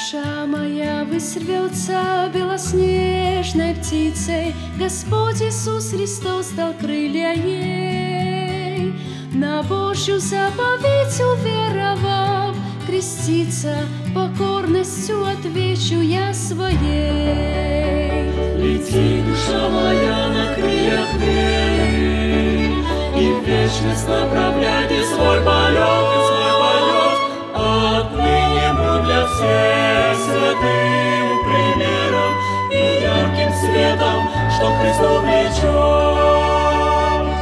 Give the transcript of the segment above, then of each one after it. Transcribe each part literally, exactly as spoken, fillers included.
Душа моя высрвется белоснежной птицей, Господь Иисус Христос дал крылья ей. На Божью заповедь уверовав, креститься покорностью отвечу я своей. Лети, душа моя, на крыльях веры, и в вечность направляйте свой полет, и свой полет. Отныне будь для всех святым примером и ярким светом, что Христу влечет.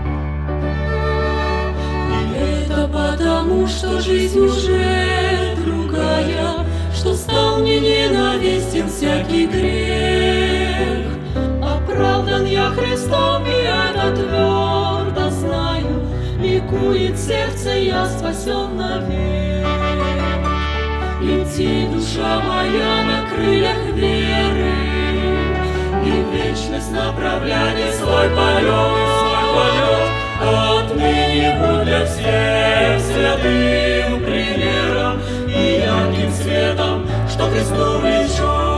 И это потому, что жизнь уже другая, что стал мне ненавистен всякий грех. Оправдан я Христом, и это твердо знаю, ликует сердце, я спасен навек. Лети, душа моя, на крыльях веры, и в вечность направляй свой полет, свой полет. Отныне будь для всех святым примером и ярким светом, что Христу влечет.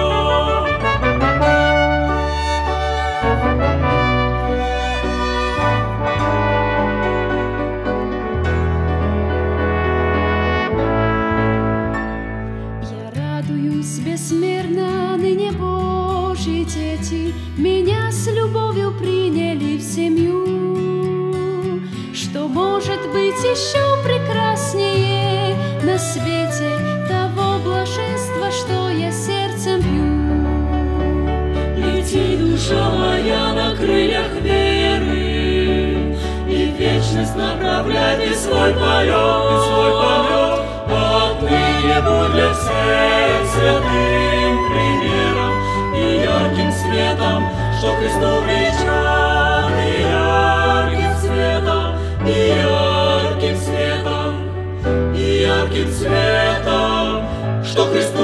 Безмерно ныне Божьи дети меня с любовью приняли в семью. Что может быть еще прекраснее на свете того блаженства, что я сердцем пью? Лети, душа моя, на крыльях веры, и в вечность направляй ты свой полет, ты свой полет. Отныне будь для всех святым примером и ярким светом, что Христу влечет. И ярким светом, и ярким светом, и ярким светом, что Христу